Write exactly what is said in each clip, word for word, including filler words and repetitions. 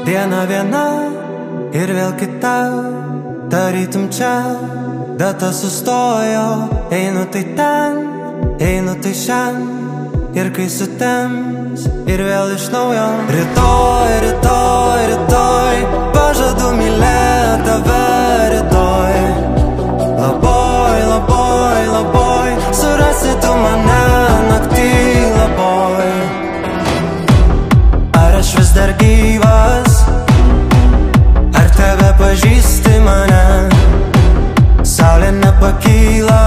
Diena viena ir vėl kita, tarytum čia, data sustojo. Einu tai ten, einu tai šen, ir kai sutems, ir vėl iš naujo. Rytoj, rytoj, rytoj, pažadu mylėt tave rytoj. Labai, labai, labai, surasi tu mane naktį labai. Ar aš vis dar gyvas, ar tave pažįsti mane? Saulė nepakyla,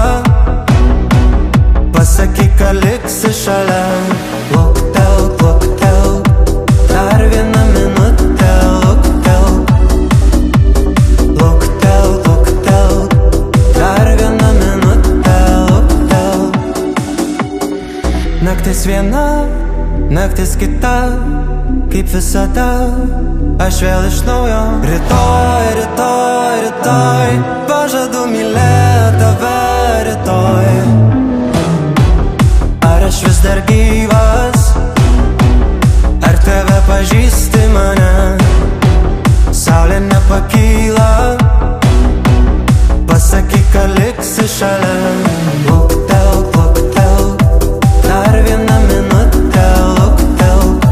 pasakyk, kad liksi šalia. Luktelk, luktelk, dar vieną minutę. Luktelk, luktelk, luktelk, dar vieną minutę. Luktelk. Naktis viena, naktis kita, kaip visada, aš vėl iš naujo. Rytoj, rytoj, rytoj, pažadu mylėt tave rytoj. Ar aš vis dar gyvas, ar tave pažįsti mane? Saulė nepakyla, pasakyk, kad liksi šalia. Luktelk, luktelk, dar vieną minutę. Luktelk,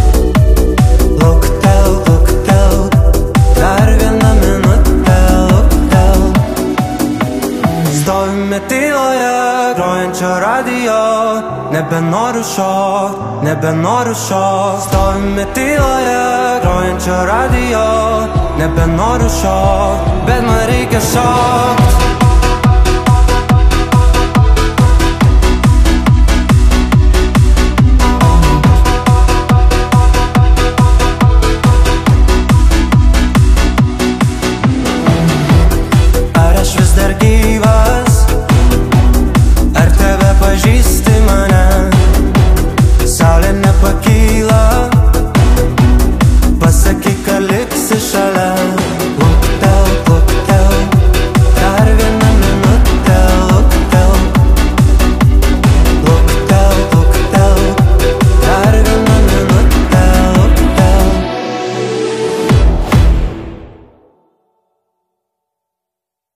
luktelk, luktelk, dar vieną minutę. Luktelk. Stovime tyloje grojančio radijo, nebenoriu šokt, nebenoriu šokt. Stovime tyloje grojančio radijo, nebenoriu šokt, bet man reikia šokt.